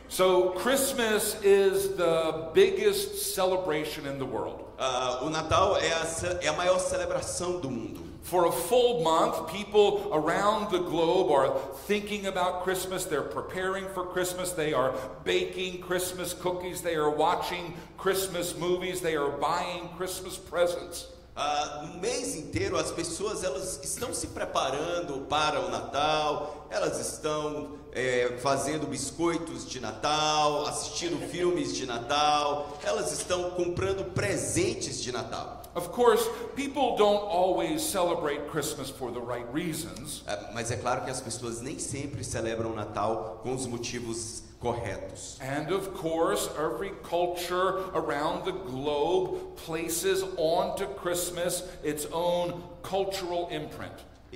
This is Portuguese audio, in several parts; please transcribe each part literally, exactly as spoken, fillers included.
So Christmas is the biggest celebration in the world. Uh, o Natal é a, ce- é a maior celebração do mundo. For a full month, people around the globe are thinking about Christmas. They're preparing for Christmas. They are baking Christmas cookies. They are watching Christmas movies. They are buying Christmas presents. Uh, no mês inteiro as pessoas elas estão se preparando para o Natal, elas estão é, fazendo biscoitos de Natal, assistindo filmes de Natal, elas estão comprando presentes de Natal. Of course, people don't always celebrate Christmas for the right reasons. Uh, mas é claro que as pessoas nem sempre celebram o Natal com os motivos corretos. And of course, every culture around the globe places onto Christmas its own cultural imprint.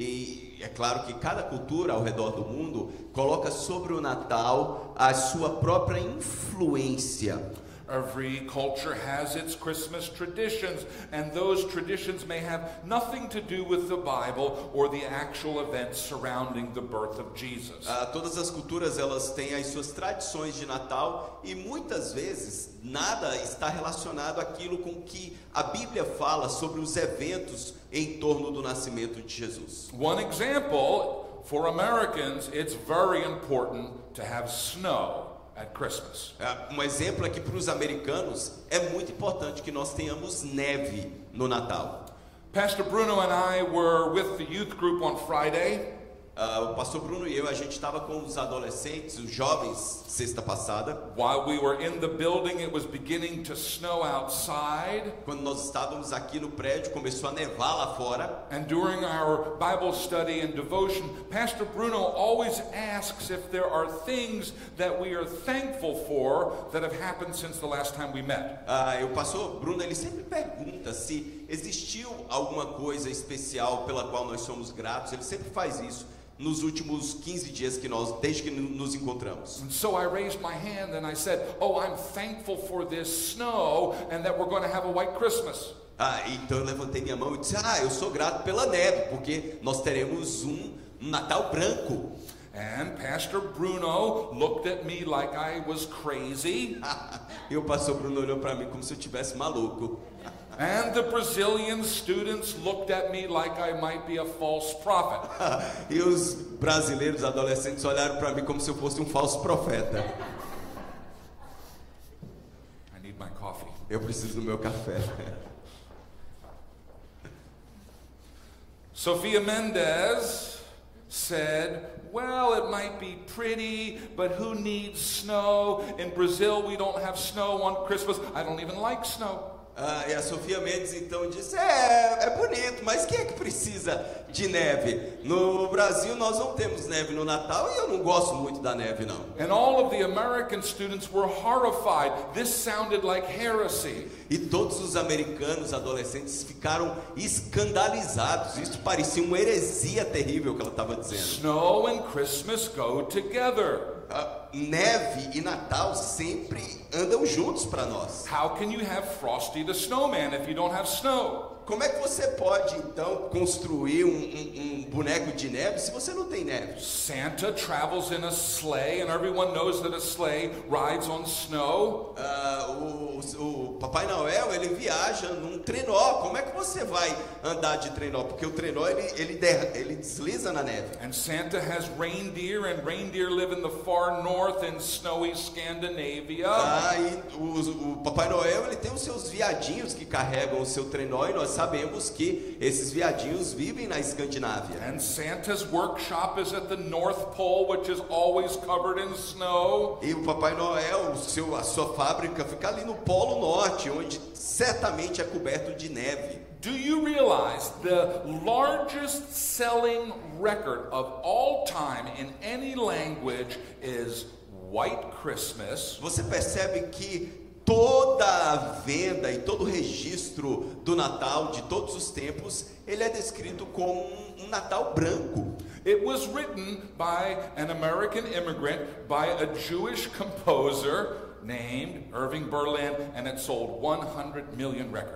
E é claro que cada cultura ao redor do mundo coloca sobre o Natal a sua própria influência. Every culture has its Christmas traditions, and those traditions may have nothing to do with the Bible or the actual events surrounding the birth of Jesus. Ah, todas as culturas elas têm as suas tradições de Natal e muitas vezes nada está relacionado àquilo com que a Bíblia fala sobre os eventos em torno do nascimento de Jesus. One example, for Americans, it's very important to have snow at Christmas. Ah, um exemplo é que para os americanos é muito importante que nós tenhamos neve no Natal. Pastor Bruno and I were with the youth group on Friday. Uh, o pastor Bruno e eu, a gente estava com os adolescentes, os jovens, sexta passada. While we were in the building, it was beginning to snow outside. Quando nós estávamos aqui no prédio, começou a nevar lá fora. And during our Bible study and devotion, Pastor Bruno always asks if there are things that we are thankful for that have happened since the last time we met. Uh, o pastor Bruno, ele sempre pergunta se existiu alguma coisa especial pela qual nós somos gratos. Ele sempre faz isso nos últimos quinze dias que nós, desde que nos encontramos. And so I raised my hand and I said, "Oh, I'm thankful for this snow and that we're going to have a white Christmas." Ah, então eu levantei minha mão e disse: "Ah, eu sou grato pela neve, porque nós teremos um, um Natal branco." And Pastor Bruno looked at me like I was crazy. E o pastor Bruno olhou para mim como se eu tivesse maluco. And the Brazilian students looked at me like I might be a false prophet. E os brasileiros adolescentes olharam para mim como se eu fosse um falso profeta. I need my coffee. Eu preciso do meu café. Sophia Mendes said, "Well, it might be pretty, but who needs snow? In Brazil, we don't have snow on Christmas. I don't even like snow." Ah, e a Sofia Mendes então disse: é, é bonito, mas quem é que precisa de neve? No Brasil nós não temos neve no Natal e eu não gosto muito da neve não. And all of the American students were horrified. This sounded like heresy. E todos os americanos adolescentes ficaram escandalizados. Isso parecia uma heresia terrível que ela estava dizendo. Snow and Christmas go together. Ah, neve e Natal sempre andam juntos para nós. How can you have Frosty the Snowman if you don't have snow? Como é que você pode então construir um, um, um boneco de neve se você não tem neve? Santa travels in a sleigh, and everyone knows that a sleigh rides on snow. Ah, o, o Papai Noel ele viaja num trenó. Como é que você vai andar de trenó? Porque o trenó ele, ele, der, ele desliza na neve. And Santa has reindeer, and reindeer live in the far north in snowy Scandinavia. Ah, e o, o Papai Noel ele tem os seus viadinhos que carregam o seu trenó e nós sabemos que esses viadinhos vivem na Escandinávia. And Santa's workshop is at the North Pole, which is always covered in snow. E o Papai Noel, o seu, a sua fábrica fica ali no Polo Norte, onde certamente é coberto de neve. Do you realize the largest selling record of all time in any language is White Christmas? Você percebe que toda a venda e todo o registro do Natal de todos os tempos, ele é descrito como um, um Natal branco. It was written by an American immigrant by a Jewish composer named Irving Berlin, and it sold one hundred million records.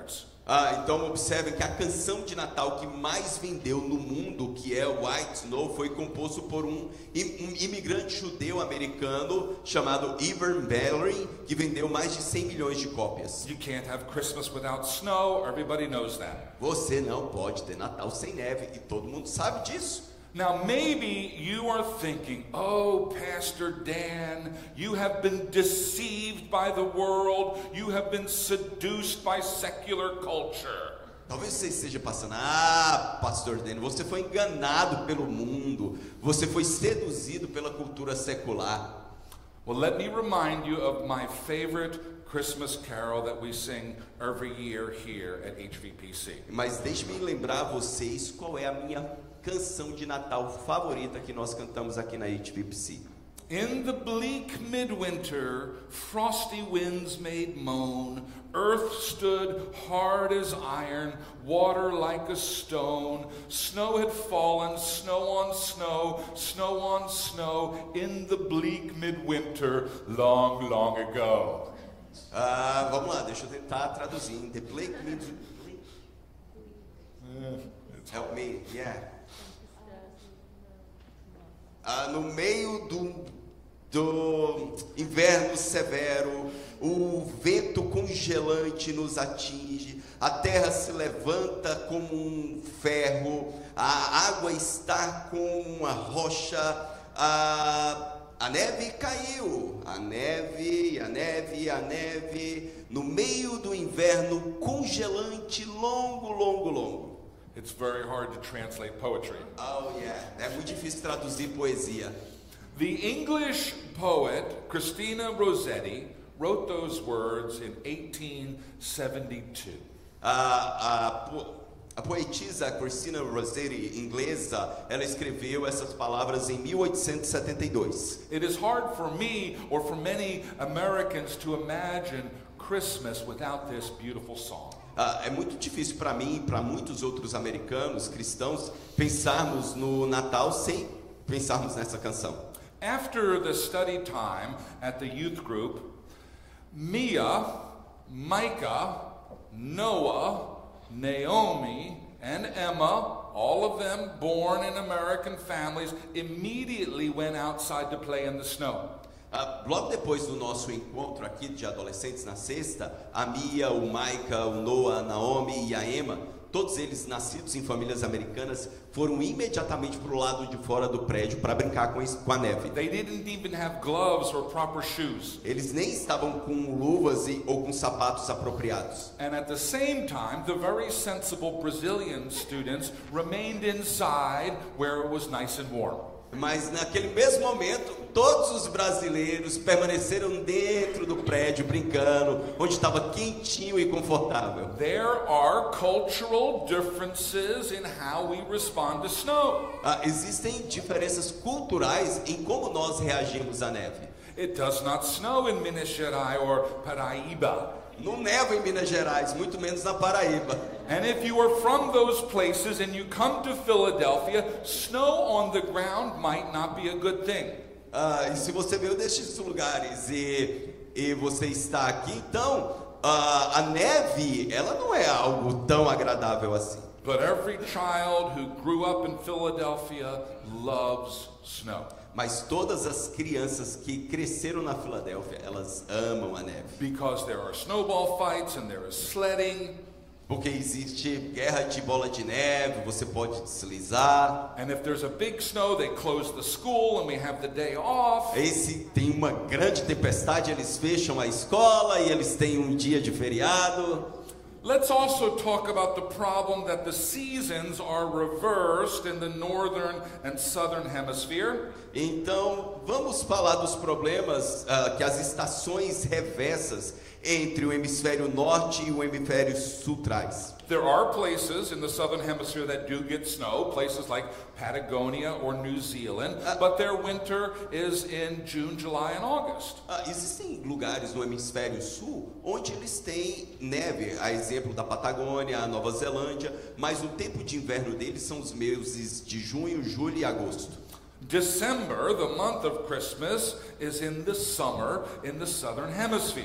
Ah, então observem que a canção de Natal que mais vendeu no mundo, que é White Snow, foi composto por um, um imigrante judeu americano chamado Ivan Bellerin, que vendeu mais de cem milhões de cópias. You can't have Christmas without snow. Everybody knows that. Você não pode ter Natal sem neve, e todo mundo sabe disso. Now, maybe you are thinking, oh, Pastor Dan, you have been deceived by the world. You have been seduced by secular culture. Talvez você esteja passando, ah, Pastor Dan, você foi enganado pelo mundo. Você foi seduzido pela cultura secular. Well, let me remind you of my favorite Christmas carol that we sing every year here at H V P C. Mas deixe-me lembrar a vocês qual é a minha canção de Natal favorita que nós cantamos aqui na H V P C. In the bleak midwinter, frosty winds made moan, earth stood hard as iron, water like a stone, snow had fallen, snow on snow, snow on snow, in the bleak midwinter, long, long ago. Ah, vamos lá, deixa eu tentar traduzir. In the bleak mid... Help me, yeah. Ah, no meio do, do inverno severo, o vento congelante nos atinge, a terra se levanta como um ferro, a água está como uma rocha, a, a neve caiu, a neve, a neve, a neve, no meio do inverno congelante, longo, longo, longo. It's very hard to translate poetry. Oh yeah, é muito difícil traduzir poesia. The English poet Christina Rossetti wrote those words in eighteen seventy-two. A, a, a poetisa Christina Rossetti, inglesa, ela escreveu essas palavras em mil oitocentos e setenta e dois. It is hard for me or for many Americans to imagine Christmas without this beautiful song. Ah, é muito difícil para mim e para muitos outros americanos, cristãos, pensarmos no Natal sem pensarmos nessa canção. After the study time at the youth group, Mia, Micah, Noah, Naomi, and Emma, all of them born in American families, immediately went outside to play in the snow. Ah, logo depois do nosso encontro aqui de adolescentes na sexta, a Mia, o Micah, o Noah, a Naomi e a Emma, todos eles nascidos em famílias americanas, foram imediatamente para o lado de fora do prédio para brincar com, com a neve. They didn't even have gloves or proper shoes. Eles nem estavam com luvas e, ou com sapatos apropriados. And at the same time, the very sensible Brazilian students remained inside where it was nice and warm. Mas naquele mesmo momento, todos os brasileiros permaneceram dentro do prédio brincando, onde estava quentinho e confortável. There are cultural differences in how we respond to snow. Ah, existem diferenças culturais em como nós reagimos à neve. It does not snow in Minas Gerais or Paraíba. Não neva em Minas Gerais, muito menos na Paraíba. And if you are from those places and you come to Philadelphia, snow on the ground might not be a good thing. Ah, e se você veio destes lugares e, e você está aqui, então ah, a neve, ela não é algo tão agradável assim. But every child who grew up in Philadelphia loves snow. Mas todas as crianças que cresceram na Filadélfia, elas amam a neve. Because there are snowball fights and there is sledding. Porque existe guerra de bola de neve, você pode deslizar. And if there's a big snow, they close the school and we have the day off. E se tem uma grande tempestade, eles fecham a escola e eles têm um dia de feriado. Let's also talk about the problem that the seasons are reversed in the northern and southern hemisphere. Então, vamos falar dos problemas uh, que as estações reversas entre o hemisfério norte e o hemisfério sul traz. There are places in the southern hemisphere that do get snow, places like Patagonia or New Zealand, uh, but their winter is in June, July, and August. Uh, existem lugares no hemisfério sul onde eles têm neve, a exemplo da Patagônia, a Nova Zelândia, mas o tempo de inverno deles são os meses de junho, julho e agosto. December, the month of Christmas, is in the summer in the southern hemisphere.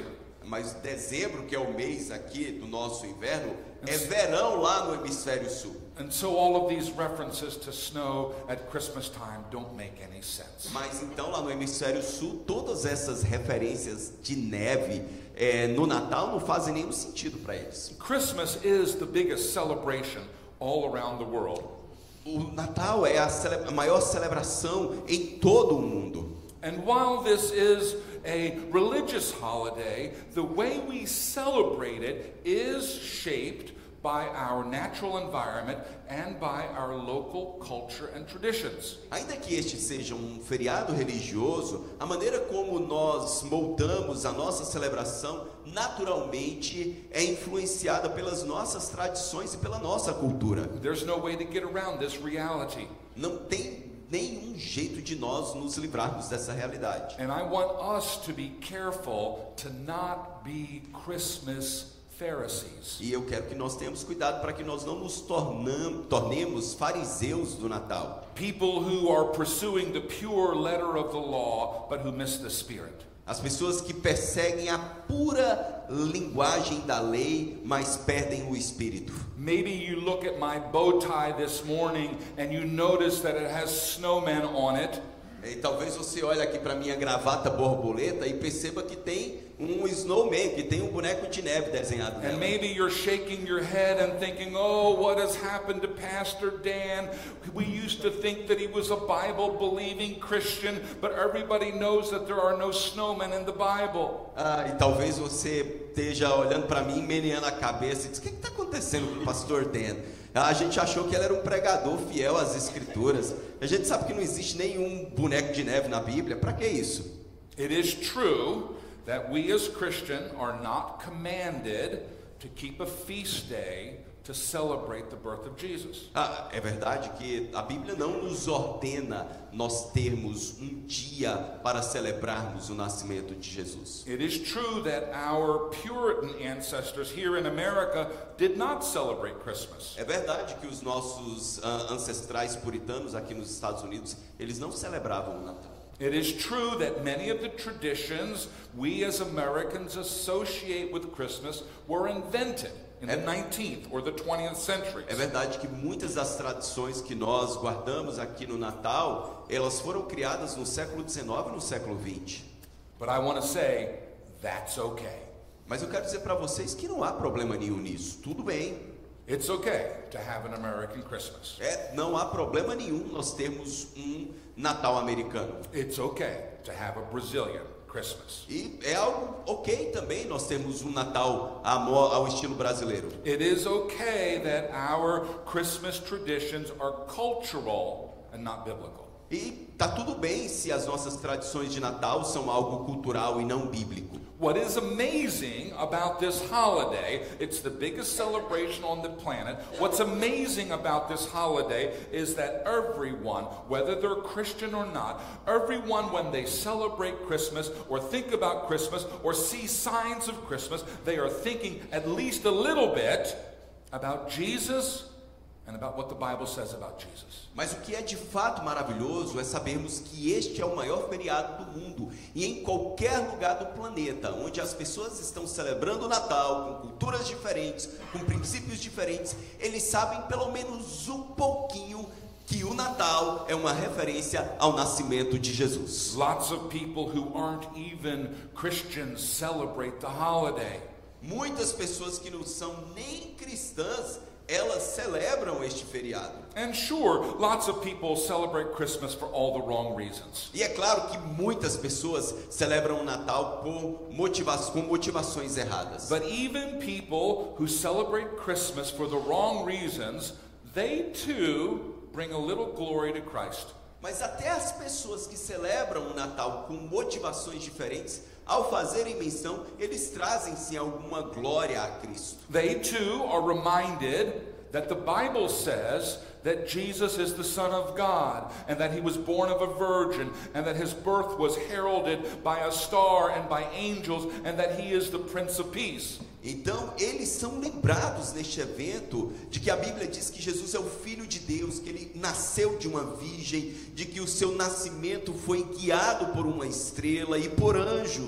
Mas dezembro, que é o mês aqui do nosso inverno, é verão lá no hemisfério sul. And so all of these references to snow at Christmas time don't make any sense. Mas então lá no hemisfério sul, todas essas referências de neve é, no Natal não fazem nenhum sentido para eles. Christmas is the biggest celebration all around the world. O Natal é a, cele- a maior celebração em todo o mundo. And while this is a religious holiday, the way we celebrate it is shaped by our natural environment and by our local culture and traditions. Ainda que este seja um feriado religioso, a maneira como nós moldamos a nossa celebração naturalmente é influenciada pelas nossas tradições e pela nossa cultura. There's no way to get around this reality. Não tem nenhum jeito de nós nos livrarmos dessa realidade. And I want us to be careful to not be Christmas Pharisees. E eu quero que nós tenhamos cuidado para que nós não nos tornam, tornemos fariseus do Natal. People who are pursuing the pure letter of the law, but who miss the spirit. As pessoas que perseguem a pura linguagem da lei, mas perdem o espírito. Maybe you look at my bow tie this morning and you notice that it has snowmen on it. E talvez você olhe aqui para minha gravata borboleta e perceba que tem um snowman, que tem um boneco de neve desenhado nela. And maybe you're shaking your head and thinking, oh, what has happened to Pastor Dan? We used to think that he was a Bible-believing Christian, but everybody knows that there are no snowmen in the Bible. Ah, e talvez você esteja olhando para mim, meneando a cabeça e diz, o que está acontecendo com o pastor Dan? A gente achou que ele era um pregador fiel às escrituras. A gente sabe que não existe nenhum boneco de neve na Bíblia. Para que isso? It is true that we as Christians are not commanded to keep a feast day to celebrate the birth of Jesus. Ah, é verdade que a Bíblia não nos ordena nós termos um dia para celebrarmos o nascimento de Jesus. It is true that our Puritan ancestors here in America did not celebrate Christmas. É verdade que os nossos ah, ancestrais puritanos aqui nos Estados Unidos, eles não celebravam o Natal. It is true that many of the traditions we as Americans associate with Christmas were invented in the nineteenth or the twentieth centuries. É verdade que muitas das tradições que nós guardamos aqui no Natal, elas foram criadas no século dezenove e no século vinte. But I want to say that's okay. Mas eu quero dizer para vocês que não há problema nenhum nisso. Tudo bem. It's okay to have an American Christmas. É, não há problema nenhum nós termos um Natal americano. It's okay to have a Brazilian Christmas. E é algo ok também nós temos um Natal ao estilo brasileiro. It is okay that our Christmas traditions are cultural and not biblical. E tá tudo bem se as nossas tradições de Natal são algo cultural e não bíblico. What is amazing about this holiday, it's the biggest celebration on the planet. What's amazing about this holiday is that everyone, whether they're Christian or not, everyone when they celebrate Christmas or think about Christmas or see signs of Christmas, they are thinking at least a little bit about Jesus and about what the Bible says about Jesus. Mas o que é de fato maravilhoso é sabermos que este é o maior feriado do mundo e em qualquer lugar do planeta, onde as pessoas estão celebrando o Natal com culturas diferentes, com princípios diferentes, eles sabem pelo menos um pouquinho que o Natal é uma referência ao nascimento de Jesus. Lots of people who aren't even Christians celebrate the holiday. Muitas pessoas que não são nem cristãs, elas celebram este feriado. And sure, lots of people celebrate Christmas for all the wrong reasons. E é claro que muitas pessoas celebram o Natal por motiva- com motivações erradas. But even people who celebrate Christmas for the wrong reasons, they too bring a little glory to Christ. Mas até as pessoas que celebram o Natal com motivações diferentes, ao fazerem menção, eles trazem sim alguma glória a Cristo. They too are reminded that the Bible says that Jesus is the Son of God, and that he was born of a virgin, and that his birth was heralded by a star and by angels, and that he is the Prince of Peace. Então, eles são lembrados neste evento de que a Bíblia diz que Jesus é o Filho de Deus, que ele nasceu de uma virgem, de que o seu nascimento foi guiado por uma estrela e por anjos.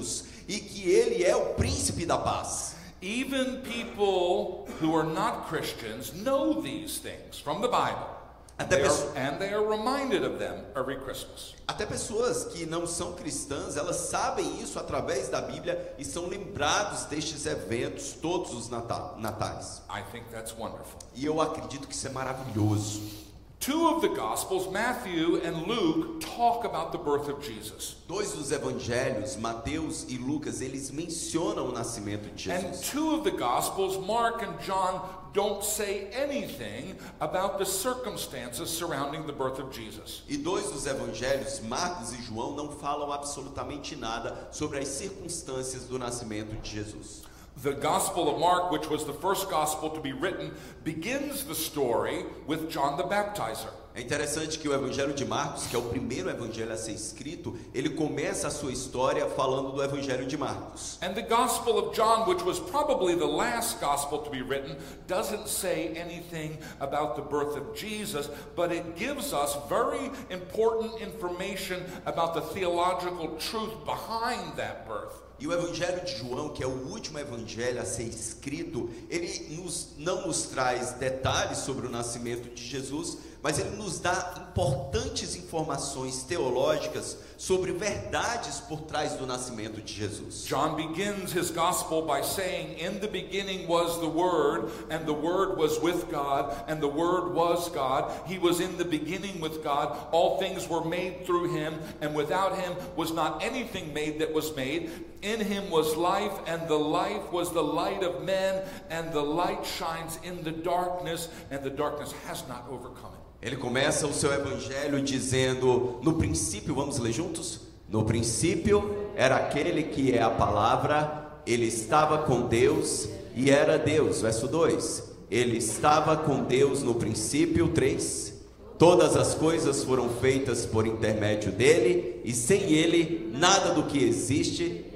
e que ele é o príncipe da paz. Even people who are not Christians know these things from the Bible. Até, They pesso- are, and they are reminded of them every Christmas. até pessoas que não são cristãs, elas sabem isso através da Bíblia e são lembrados destes eventos todos os nata- natais. I think that's wonderful. E eu acredito que isso é maravilhoso. Two of the Gospels, Matthew and Luke, talk about the birth of Jesus. Dois dos evangelhos, Mateus e Lucas, eles mencionam o nascimento de And Jesus. two of the Gospels, Mark and John, don't say anything about the circumstances surrounding the birth of Jesus. E dois dos evangelhos, Marcos e João, não falam absolutamente nada sobre as circunstâncias do nascimento de Jesus. The Gospel of Mark, which was the first gospel to be written, begins the story with John the Baptizer. É interessante que o evangelho de Marcos, que é o primeiro evangelho a ser escrito, ele começa a sua história falando do evangelho de Marcos. And the Gospel of John, which was probably the last gospel to be written, doesn't say anything about the birth of Jesus, but it gives us very important information about the theological truth behind that birth. E o evangelho de João, que é o último evangelho a ser escrito, ele nos, não nos traz detalhes sobre o nascimento de Jesus, mas ele nos dá importantes informações teológicas sobre verdades por trás do nascimento de Jesus. John begins his gospel by saying, "In the beginning was the Word, and the Word was with God, and the Word was God. He was in the beginning with God. All things were made through him, and without him was not anything made that was made. In him was life, and the life was the light of men, and the light shines in the darkness, and the darkness has not overcome it." Ele começa o seu evangelho dizendo, no princípio, vamos ler juntos? No princípio era aquele que é a palavra, ele estava com Deus e era Deus. Verso dois. Ele estava com Deus no princípio. três. Todas as coisas foram feitas por intermédio dele, e sem ele nada do que existe.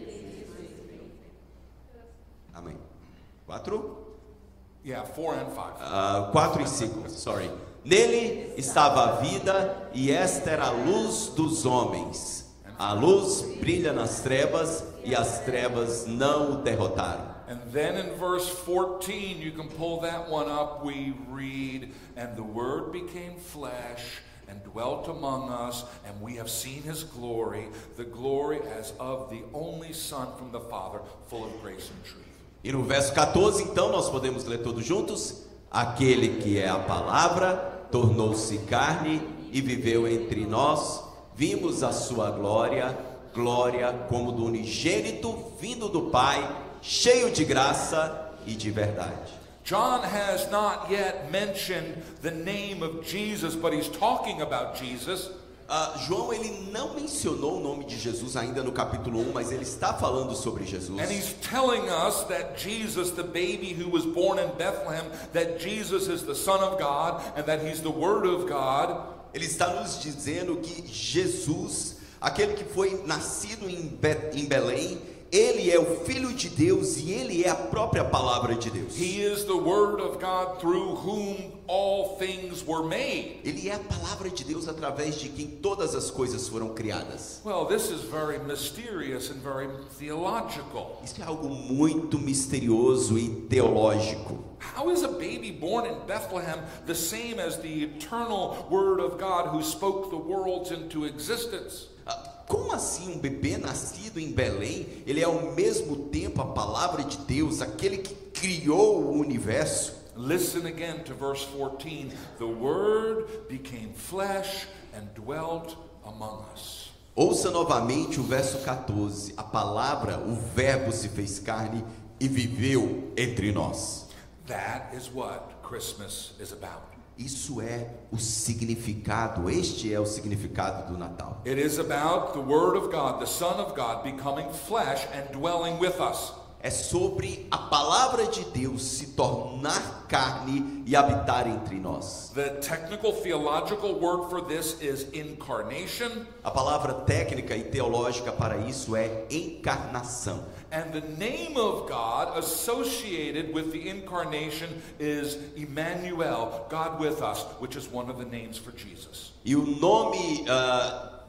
Amém. quatro? Yeah, four and five. Uh, quatro e cinco, sorry. Nele estava a vida, e esta era a luz dos homens. A luz brilha nas trevas, e as trevas não o derrotaram. And then in verse fourteen, you can pull that one up, we read, "And the Word became flesh and dwelt among us, and we have seen his glory, the glory as of the only Son from the Father, full of grace and truth." E no verso quatorze, então, nós podemos ler todos juntos? Aquele que é a palavra tornou-se carne e viveu entre nós. Vimos a sua glória, glória como do unigênito vindo do Pai, cheio de graça e de verdade. John has not yet mentioned the name of Jesus, but he's talking about Jesus. Uh, João, ele não mencionou o nome de Jesus ainda no capítulo um, mas ele está falando sobre Jesus. And he's telling us that Jesus, the baby who was born in Bethlehem, that Jesus is the Son of God and that he's the Word of God. Ele está nos dizendo que Jesus, aquele que foi nascido em, Be- em Belém, ele é o Filho de Deus e ele é a própria palavra de Deus. He is the Word of God through whom all things were made. Ele é a palavra de Deus através de quem todas as coisas foram criadas. Well, this is very mysterious and very theological. Isso é algo muito misterioso e teológico. How is a baby born in Bethlehem the same as the eternal Word of God who spoke the worlds into existence? Ah, Como assim um bebê nascido em Belém, ele é ao mesmo tempo a palavra de Deus, aquele que criou o universo? Listen again to verse fourteen. The Word became flesh and dwelt among us. Ouça novamente o verso quatorze. A palavra, o verbo se fez carne e viveu entre nós. That is what Christmas is about. Isso é o significado, este é o significado do Natal. It is about the Word of God, the Son of God, becoming flesh and dwelling with us. É sobre a palavra de Deus se tornar carne e habitar entre nós. The technical theological word for this is incarnation. A palavra técnica e teológica para isso é encarnação. And the name of God associated with the incarnation is Emmanuel, God with us, which is one of the names for Jesus. E o nome uh,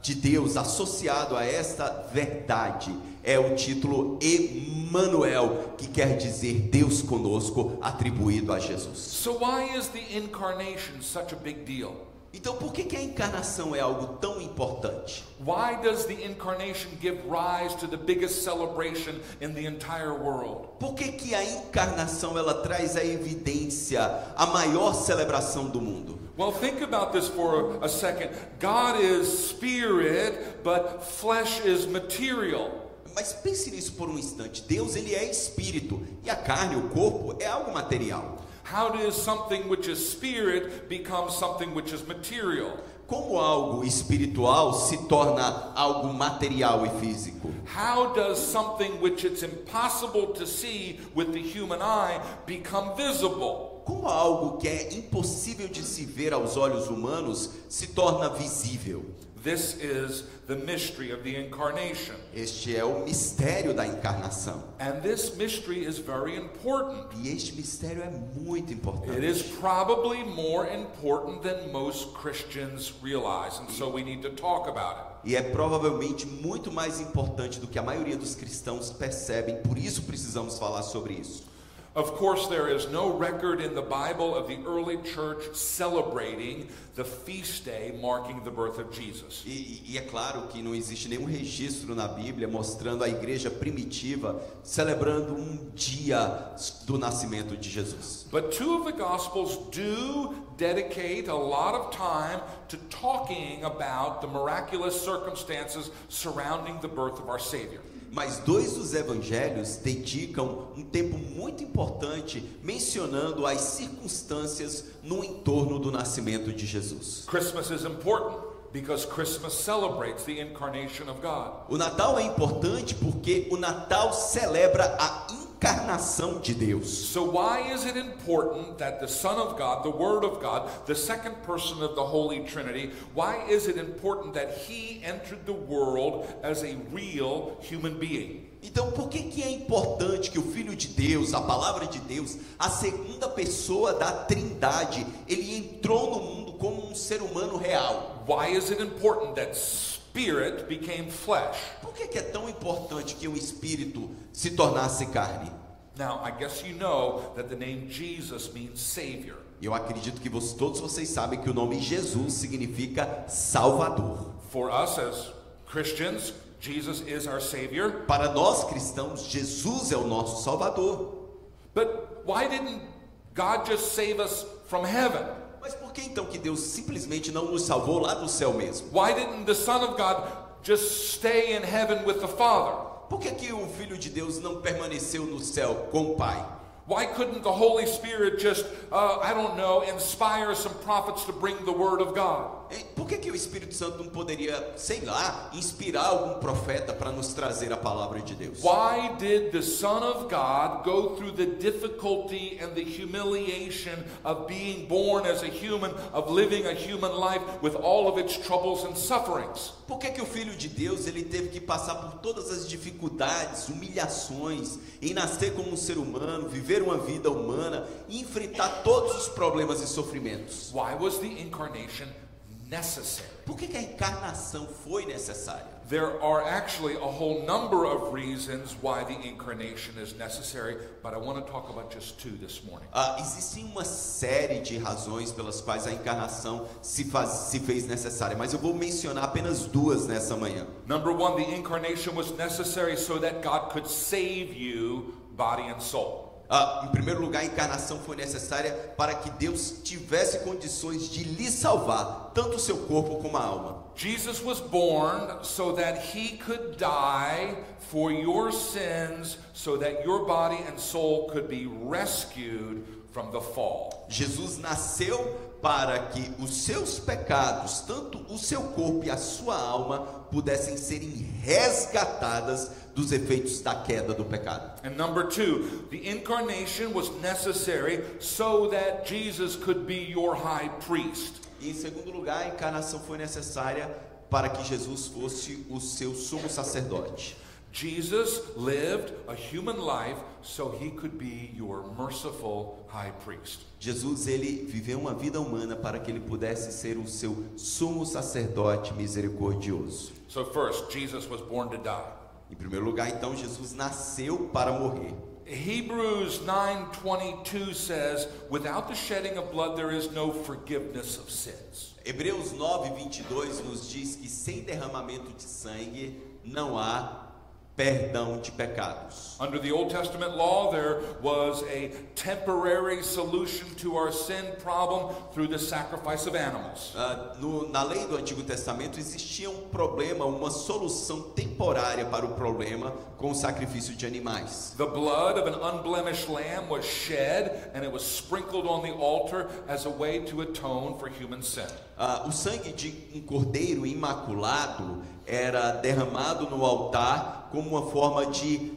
de Deus associado a esta verdade é o título Emmanuel, que quer dizer Deus conosco, atribuído a Jesus. So why is the incarnation such a big deal? Então, por que que a encarnação é algo tão importante? Why does the incarnation give rise to the biggest celebration in the entire world? Por que que a encarnação ela traz à evidência a maior celebração do mundo? Well, think about this for a second. God is spirit, but flesh is material. Mas pense nisso por um instante. Deus, ele é espírito, e a carne, o corpo, é algo material. How does something which is spirit become something which is material? Como algo espiritual se torna algo material e físico? How does something which it's impossible to see with the human eye become visible? Como algo que é impossível de se ver aos olhos humanos se torna visível? This is the mystery of the incarnation. Este é o mistério da encarnação. And this mystery is very important. E este mistério é muito importante. It is probably more important than most Christians realize, and so we need to talk about it. E é provavelmente muito mais importante do que a maioria dos cristãos percebem, por isso precisamos falar sobre isso. Of course, there is no record in the Bible of the early church celebrating the feast day marking the birth of Jesus. E, e é claro que não existe nenhum registro na Bíblia mostrando a igreja primitiva celebrando um dia do nascimento de Jesus. But two of the Gospels do dedicate a lot of time to talking about the miraculous circumstances surrounding the birth of our Savior. Mas dois dos evangelhos dedicam um tempo muito importante mencionando as circunstâncias no entorno do nascimento de Jesus. Christmas is important because Christmas celebrates the incarnation of God. O Natal é importante porque o Natal celebra a encarnação de Deus. So why is it important that the Son of God, the Word of God, the second person of the Holy Trinity, why is it important that He entered the world as a real human being? Então, por que que é importante que o Filho de Deus, a Palavra de Deus, a segunda pessoa da Trindade, ele entrou no mundo como um ser humano real? Why is it important that Spirit became flesh? Por que que é tão importante que o Espírito se tornasse carne? Now, I guess you know that the name Jesus means Savior. Eu acredito que vocês, todos vocês sabem que o nome Jesus significa Salvador. For us as Christians, Jesus is our Savior. Para nós cristãos, Jesus é o nosso Salvador. But why didn't God just save us from heaven? Mas por que então que Deus simplesmente não nos salvou lá do céu mesmo? Why didn't the Son of God just stay in heaven with the Father? Por que que o Filho de Deus não permaneceu no céu com o Pai? Why couldn't the Holy Spirit just, uh, I don't know, inspire some prophets to bring the Word of God? Por que que o Espírito Santo não poderia, sei lá, inspirar algum profeta para nos trazer a palavra de Deus? Why did the Son of God go through the difficulty and the humiliation of being born as a human, of living a human life with all of its troubles and sufferings? Por que que o Filho de Deus ele teve que passar por todas as dificuldades, humilhações, em nascer como um ser humano, viver uma vida humana e enfrentar todos os problemas e sofrimentos? Why was the incarnation necessary? Por que que a encarnação foi necessária? There are actually a whole number of reasons why the incarnation is necessary, but I want to talk about just two this morning. Ah, existem uma série de razões pelas quais a encarnação se, faz, se fez necessária, mas eu vou mencionar apenas duas nessa manhã. Number one, the incarnation was necessary so that God could save you, body and soul. Ah, em primeiro lugar, a encarnação foi necessária para que Deus tivesse condições de lhe salvar, tanto o seu corpo como a alma. Jesus was born so that He could die for your sins, so that your body and soul could be rescued from the fall. Jesus nasceu para que os seus pecados, tanto o seu corpo e a sua alma, pudessem serem resgatadas dos efeitos da queda do pecado. And number two, the incarnation was necessary so that Jesus could be your high priest. E em segundo lugar, a encarnação foi necessária para que Jesus fosse o seu sumo sacerdote. Jesus lived a human life so he could be your merciful high priest. Jesus, ele viveu uma vida humana para que ele pudesse ser o seu sumo sacerdote misericordioso. So first, Jesus was born to die. Em primeiro lugar, então, Jesus nasceu para morrer. Hebrews nine twenty-two says, without the shedding of blood there is no forgiveness of sins. Hebreus nove, vinte e dois nos diz que sem derramamento de sangue não há perdão de pecados. Under the Old Testament law, there was a temporary solution to our sin problem through the sacrifice of animals. Uh, no, na lei do Antigo Testamento existia um problema, uma solução temporária para o problema com o sacrifício de animais. The blood of an unblemished lamb was shed and it was sprinkled on the altar as a way to atone for human sin. Uh, o sangue de um cordeiro imaculado era derramado no altar como uma forma de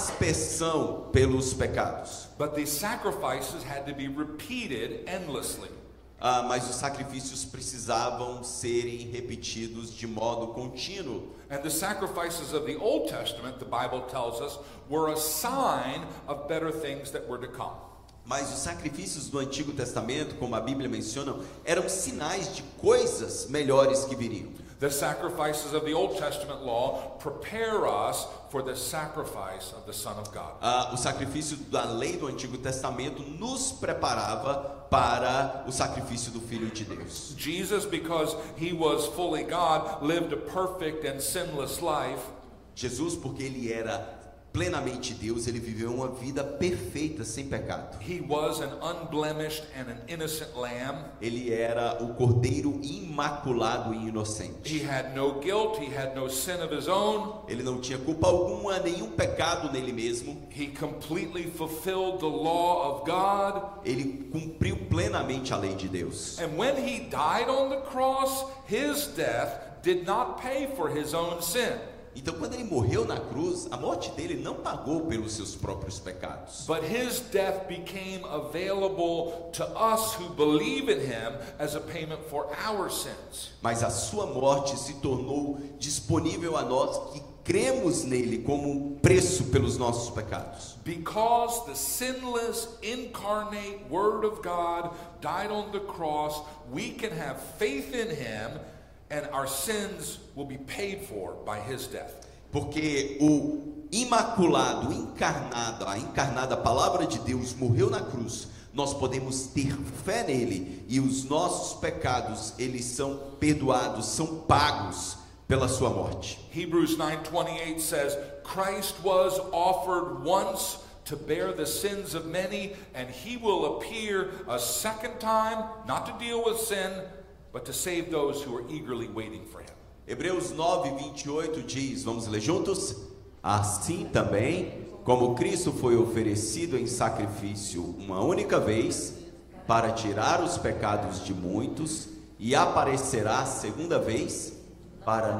aspersão pelos pecados. But these sacrifices had to be repeated endlessly. Ah, mas os sacrifícios precisavam serem repetidos de modo contínuo. And the sacrifices of the Old Testament, the Bible tells us, were a sign of better things that were to come. Mas os sacrifícios do Antigo Testamento, como a Bíblia menciona, eram sinais de coisas melhores que viriam. The sacrifices of the Old Testament law prepare us for the sacrifice of the Son of God. Ah, o sacrifício da lei do Antigo Testamento nos preparava para o sacrifício do Filho de Deus. Jesus, because he was fully God, lived a perfect and sinless life. Jesus, porque ele era plenamente Deus, ele viveu uma vida perfeita, sem pecado. He was an unblemished and an innocent lamb. Ele era o cordeiro imaculado e inocente. He had no guilt, he had no sin of his own. Ele não tinha culpa alguma, nenhum pecado nele mesmo. He completely fulfilled the law of God. Ele cumpriu plenamente a lei de Deus. And when he died on the cross, his death did not pay for his own sin. Então, quando ele morreu na cruz, a morte dele não pagou pelos seus próprios pecados. But his death became available to us who believe in him as a payment for our sins. Mas a sua morte se tornou disponível a nós que cremos nele como um preço pelos nossos pecados. Because the sinless, incarnate Word of God died on the cross, we can have faith in him and our sins will be paid for by his death. Porque o imaculado, encarnado, a encarnada palavra de Deus morreu na cruz. Nós podemos ter fé nele e os nossos pecados, eles são perdoados, são pagos pela sua morte. Hebrews nine twenty-eight says, Christ was offered once to bear the sins of many, and he will appear a second time, not to deal with sin, but to save those who are eagerly waiting for him. Hebreus nove, vinte e oito diz, vamos ler juntos? Assim também, como Cristo foi oferecido em sacrifício uma única vez, para tirar os pecados de muitos, e aparecerá segunda vez, para,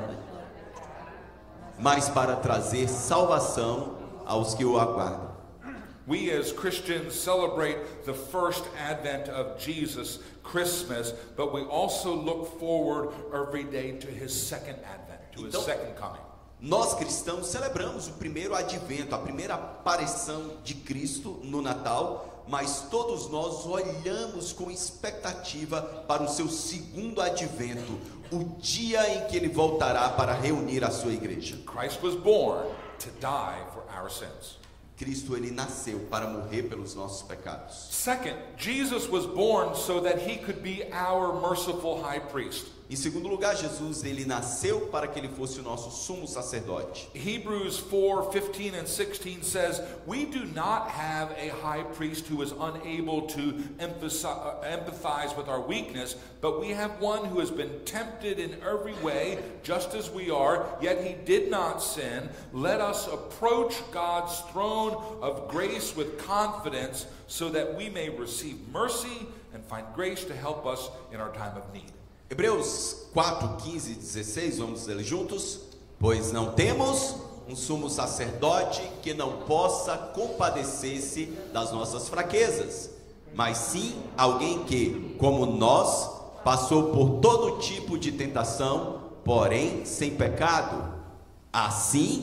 mas para trazer salvação aos que o aguardam. We as Christians celebrate the first advent of Jesus, Christmas, but we also look forward every day to his second advent, to his Então, second coming. Nós cristãos celebramos o primeiro advento, a primeira aparição de Cristo no Natal, mas todos nós olhamos com expectativa para o seu segundo advento, o dia em que ele voltará para reunir a sua igreja. Christ was born to die for our sins. Cristo, ele nasceu para morrer pelos nossos pecados. Second, Jesus was born so that he could be our merciful high priest. Em segundo lugar, Jesus, ele nasceu para que ele fosse o nosso sumo sacerdote. Hebrews four fifteen and sixteen says, we do not have a high priest who is unable to empathize with our weakness, but we have one who has been tempted in every way, just as we are, yet he did not sin. Let us approach God's throne of grace with confidence, so that we may receive mercy and find grace to help us in our time of need. Hebreus quatro, quinze e dezesseis, vamos ler juntos? Pois não temos um sumo sacerdote que não possa compadecer-se das nossas fraquezas, mas sim alguém que, como nós, passou por todo tipo de tentação, porém sem pecado. Assim,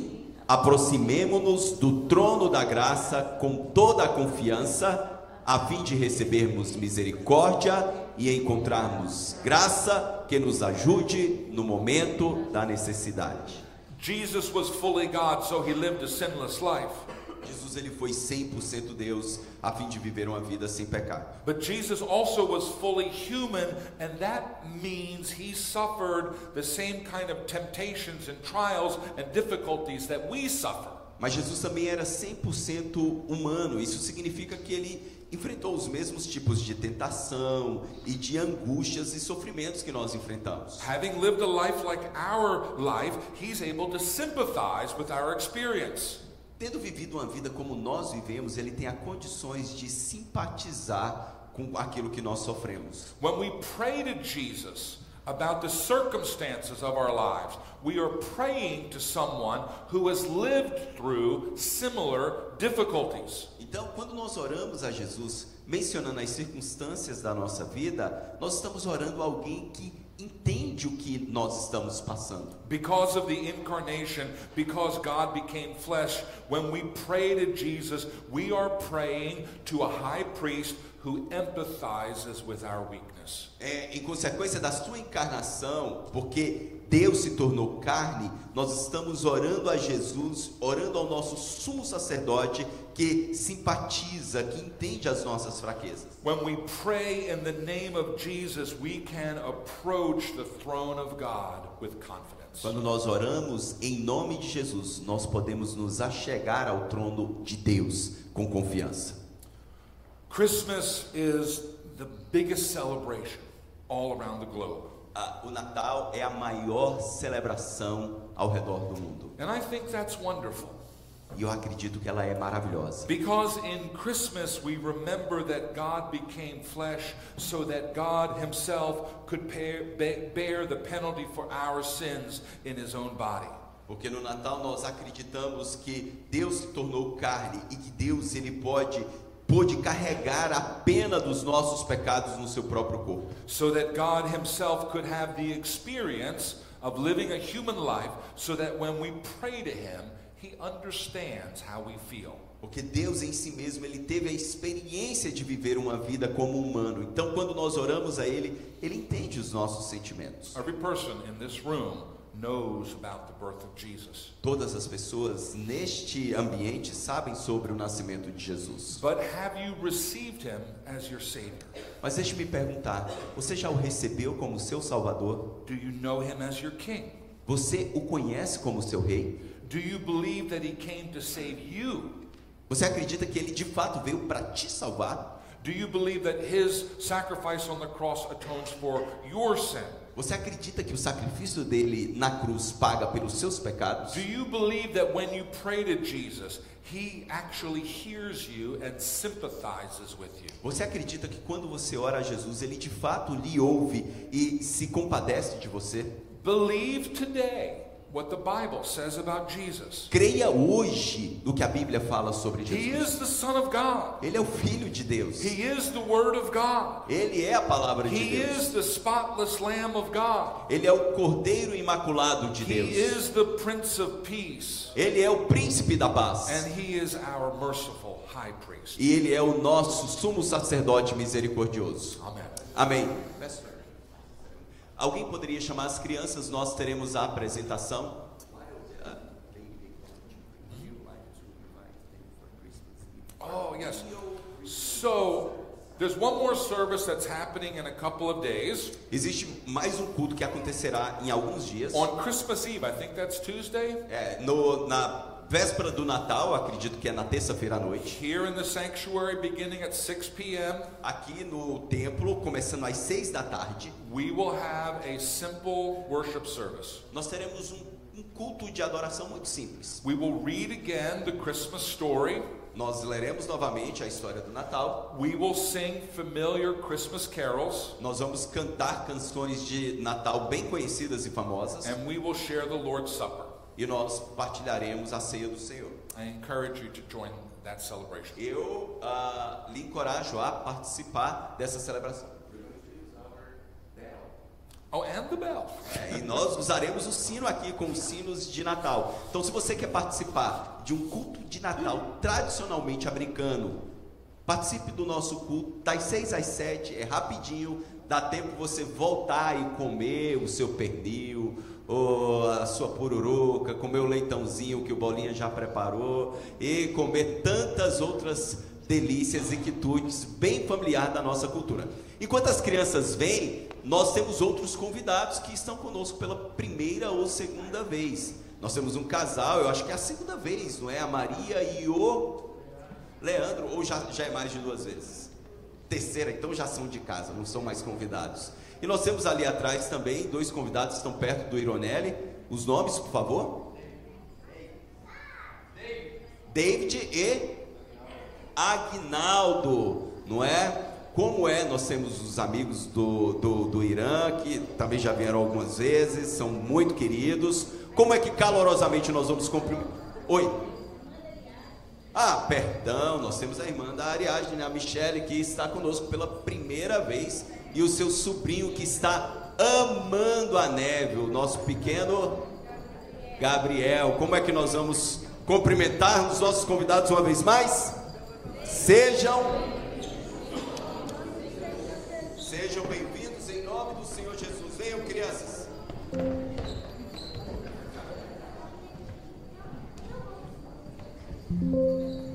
Aproximemo-nos do trono da graça com toda a confiança, a fim de recebermos misericórdia e encontrarmos graça que nos ajude no momento da necessidade. Jesus was fully God, so he lived a sinless life. Jesus ele foi cem por cento Deus, a fim de viver uma vida sem pecado. But Jesus also was fully human, and that means he suffered the same kind of temptations and trials and difficulties that we suffer. Mas Jesus também era cem por cento humano. Isso significa que ele enfrentou os mesmos tipos de tentação e de angústias e sofrimentos que nós enfrentamos. Having lived a life like our life, he's able to sympathize with our experience. Tendo vivido uma vida como nós vivemos, ele tem as condições de simpatizar com aquilo que nós sofremos. When we pray to Jesus about the circumstances of our lives, we are praying to someone who has lived through similar difficulties. Então, quando nós oramos a Jesus, mencionando as circunstâncias da nossa vida, nós estamos orando a alguém que entende o que nós estamos passando. Because of the incarnation, because God became flesh, when we pray to Jesus, we are praying to a high priest who empathizes with our weakness. É, em consequência da sua encarnação, porque Deus se tornou carne, nós estamos orando a Jesus, orando ao nosso sumo sacerdote que simpatiza, que entende as nossas fraquezas. When we pray in the name of Jesus, we can approach the throne of God with confidence. Quando nós oramos em nome de Jesus, nós podemos nos achegar ao trono de Deus com confiança. Christmas is the biggest celebration all around the globe. Ah, o Natal é a maior celebração ao redor do mundo. And I think that's wonderful. E eu acredito que ela é maravilhosa. Because in Christmas we remember that God became flesh so that God himself could bear, bear the penalty for our sins in his own body. Porque no Natal nós acreditamos que Deus se tornou carne e que Deus ele pode pôde carregar a pena dos nossos pecados no seu próprio corpo. So that God himself could have the experience of living a human life so that when we pray to him, he understands how we feel. Porque Deus em si mesmo, ele teve a experiência de viver uma vida como humano. Então quando nós oramos a ele, ele entende os nossos sentimentos. Every person in this room knows about the birth of Jesus. Todas as pessoas neste ambiente sabem sobre o nascimento de Jesus. But have you received him as your Savior? Mas deixe-me perguntar, você já o recebeu como seu Salvador? Do you know him as your King? Você o conhece como seu rei? Do you believe that he came to save you? Você acredita que ele de fato veio para te salvar? Do you believe that his sacrifice on the cross atones for your sin? Você acredita que o sacrifício dele na cruz paga pelos seus pecados? Do you believe that when you pray to Jesus, he actually hears you and sympathizes with you? Você acredita que quando você ora a Jesus, ele de fato lhe ouve e se compadece de você? Believe today what the Bible says about Jesus. Creia hoje no que a Bíblia fala sobre Jesus. He is the Son of God. Ele é o Filho de Deus. He is the Word of God. Ele é a palavra de He Deus. is the spotless Lamb of God. Ele é o Cordeiro Imaculado de He Deus. is the Prince of Peace. Ele é o Príncipe da Paz. And he is our merciful high priest. E ele é o nosso sumo sacerdote misericordioso. Amen. Amém. Alguém poderia chamar as crianças? Nós teremos a apresentação. Oh, yes. So, there's one more service that's happening in a couple of days. Existe mais um culto que acontecerá em alguns dias. On Christmas Eve, I think that's Tuesday. É, no, na véspera do Natal, acredito que é na terça-feira à noite. Here in the sanctuary, beginning at six p.m. Aqui no templo, começando às seis da tarde, we will have a simple worship service. nós teremos um, um culto de adoração muito simples. We will read again the Christmas story. Nós leremos novamente a história do Natal. We will sing familiar Christmas carols. Nós vamos cantar canções de Natal bem conhecidas e famosas. And we will share the Lord's Supper. E nós partilharemos a ceia do Senhor. I encourage you to join that celebration. Eu uh, lhe encorajo a participar dessa celebração. Oh, and the bell. É, e nós usaremos o sino aqui com os sinos de Natal. Então, se você quer participar de um culto de Natal tradicionalmente americano, participe do nosso culto das seis às sete, é rapidinho, dá tempo você voltar e comer o seu pernil, ou a sua pururuca, comer o leitãozinho que o Bolinha já preparou e comer tantas outras delícias e quitutes bem familiar da nossa cultura. Enquanto as crianças vêm, nós temos outros convidados que estão conosco pela primeira ou segunda vez. Nós temos um casal, eu acho que é a segunda vez, não é? A Maria e o Leandro, ou já, já é mais de duas vezes? Terceira, então já são de casa, não são mais convidados. E nós temos ali atrás também dois convidados que estão perto do Ironelli. Os nomes, por favor? David e Aguinaldo, não é? Como é, nós temos os amigos do, do, do Irã, que também já vieram algumas vezes, são muito queridos. Como é que calorosamente nós vamos cumprimentar? Oi? Ah, perdão, nós temos a irmã da Ariadne, a Michele, que está conosco pela primeira vez, e o seu sobrinho que está amando a neve, o nosso pequeno Gabriel. Como é que nós vamos cumprimentar os nossos convidados uma vez mais? Sejam Sejam bem-vindos em nome do Senhor Jesus. Venham, crianças. Thank you.